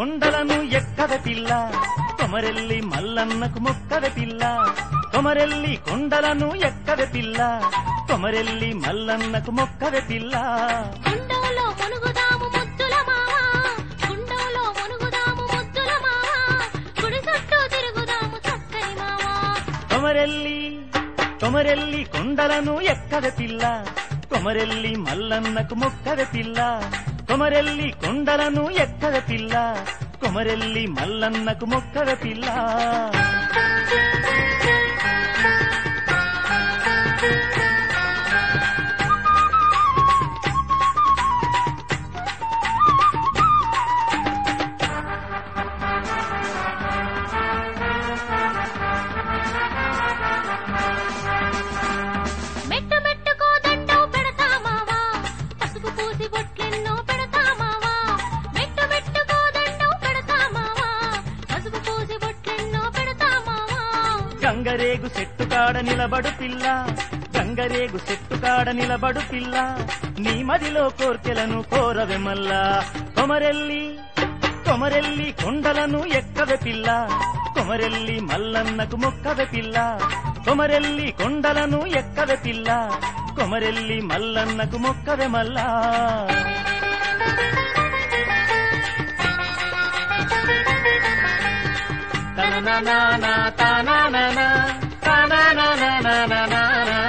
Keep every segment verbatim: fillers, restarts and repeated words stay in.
కొండలను ఎక్కద పిల్ల కొమరెల్లి మల్లన్నకు మొక్కద పిల్ల కొమరెల్లి కొండలను ఎక్కద పిల్ల కొమరెల్లి మల్లన్నకు మొక్కద పిల్ల గుండవులో మునుగుదాము ముద్దుల మావా గుండవులో మునుగుదాము ముద్దుల మావా గుడి చుట్టూ తిరుగుదాము చక్కని మావా కొమరెల్లి కొమరెల్లి కొండలను ఎక్కద పిల్ల కొమరెల్లి మల్లన్నకు మొక్కద పిల్ల కొమరెల్లి కొండలను ఎక్కద పిల్ల కొమరెల్లి మల్లన్నకు మొక్కద పిల్ల మెట్టు మెట్టుకో దండం పెడతా మావా పసుపు పూసి బొట్లెన్నో పెడతా మావా మెట్టు మెట్టుకో దండం పెడతా మావా పసుపు పూసి బొట్లెన్నో పెడతా మావా గంగరేగు చెట్టు కాడ నిలబడు పిల్ల గంగరేగు చెట్టు కాడ నిలబడు పిల్ల నీ మదిలో కోర్కెలను కోరవె మల్లా కొమరెల్లి కొమరెల్లి కొండలను ఎక్కవె పిల్ల కొమరెల్లి మల్లన్నకు మొక్కవె పిల్ల కొమరెల్లి కొండలను ఎక్కవె పిల్ల కొమరెల్లి మల్లన్నకు మొక్కవె మల్లా తనననానా తనననా తనననానానానానా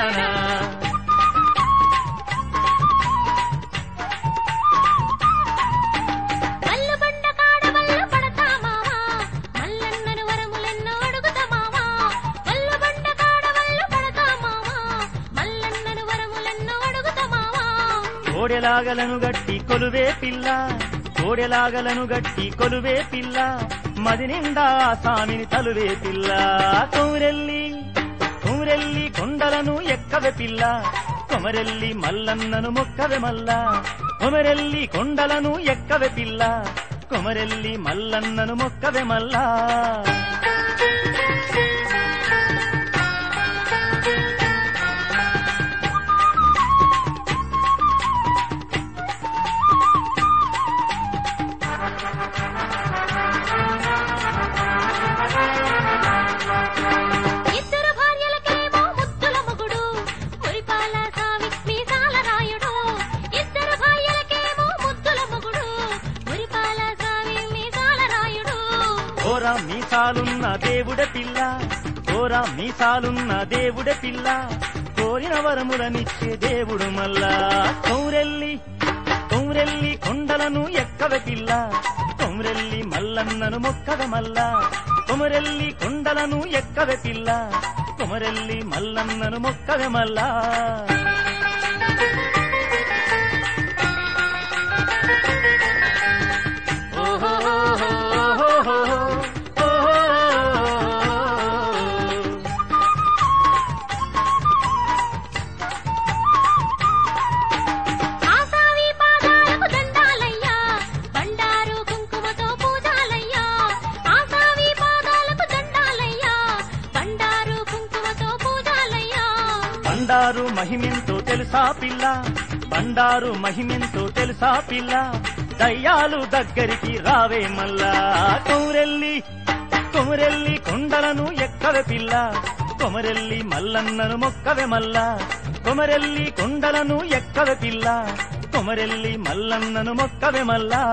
మల్లు బండ కాడ మల్లు పడతా మావా మల్లన్నను వరములెన్నో అడుగుతా మావా మల్లు బండ కాడ మల్లు పడతా మావా మల్లన్నను వరములెన్నో అడుగుతా మావా కోడెలాగలను గట్టి కొలువే పిల్ల కోడెలాగలను గట్టి కొలువే పిల్ల మది నిండా సామిని తలువే పిల్ల కొమరెల్లి కొమరెల్లి కొండలను ఎక్కవె పిల్ల కొమరెల్లి మల్లన్నను మొక్కవె మల్లా కొమరెల్లి కొండలను ఎక్కవె పిల్ల కొమరెల్లి మల్లన్నను మొక్కవె మల్లా ఇద్దరు భార్యలకేమో ముద్దుల మొగుడు మురిపాల సామి మీసాల రాయుడు ఇద్దరు భార్యలకేమో ముద్దుల మొగుడు మురిపాల సామి మీసాల రాయుడు ఓరా మీసాలున్న దేవుడ పిల్ల ఓరా మీసాలున్న దేవుడ పిల్ల కోరిన వరములనిచ్చే దేవుడు మల్లా కొమరెల్లి కొమరెల్లి కొండలను ఎక్కవ పిల్ల కొమరెల్లి మల్లన్నను మొక్కవ మల్లా కొమరెల్లి కొండలను ఎక్కవ పిల్ల కొమరెల్లి మల్లన్నను మొక్కవ మల్లా ఆసావి పాదాలకు దండాలయ్యా బండారు కుంకుమతో పూజాలయ్యా ఆసావి పాదాలకు దండాలయ్యా బండారు కుంకుమతో పూజాలయ్యా బండారు మహిమెంతో తెలుసా పిల్ల బండారు మహిమెంతో తెలుసా పిల్ల దయ్యాలు దగ్గరికి రావే మల్లా కొమరెల్లి కొమరెల్లి కొండలను ఎక్కవె పిల్ల కొమరెల్లి మల్లన్నను మొక్కవె మల్లా కొమరెల్లి కొండలను ఎక్కవె పిల్ల కొమరెల్లి మల్లన్నను మొక్కవె మల్లా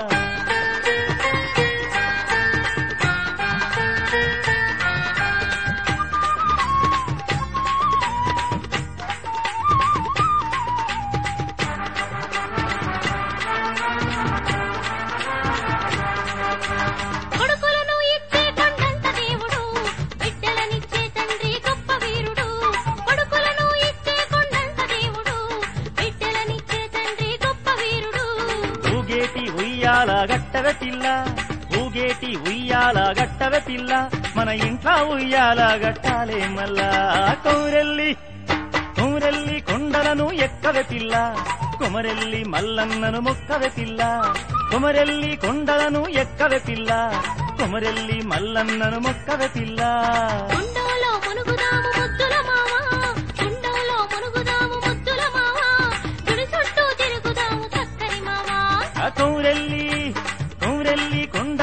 కొడుకులను ఇచ్చే కొండంత దేవుడు బిడ్డలనిచ్చే తండ్రి గొప్ప వీరుడు కొడుకులను ఇచ్చే కొండంత దేవుడు బిడ్డలనిచ్చే తండ్రి గొప్ప వీరుడు ఊగేటి ఉయ్యాల గట్టవె పిల్ల ఊగేటి ఉయ్యాల గట్టవె పిల్ల మన ఇంట్లో ఉయ్యాల గట్టాలే మల్లా కొమరెల్లి కొమరెల్లి కొండలను ఎక్కవె పిల్ల కొమరెల్లి మల్లన్నను మొక్కవె పిల్ల కొమరెల్లి కొండలను ఎక్కవె పిల్ల కొమరెల్లి మల్లన్నను మొక్కవె పిల్ల గుండోలో మునుగుదాము ముద్దుల మావా గుండోలో మునుగుదాము ముద్దుల మావా గుడి చుట్టూ తిరుగుదాము చక్కని మావా కొమరెల్లి కొమరెల్లి కొండ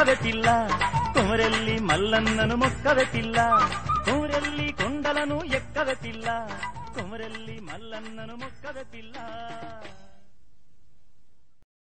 మొక్కవే పిల్ల కొమరెల్లి మల్లన్నను మొక్కవే పిల్ల కొమరెల్లి కొండలను ఎక్కవే పిల్ల కొమరెల్లి మల్లన్నను మొక్కవే పిల్ల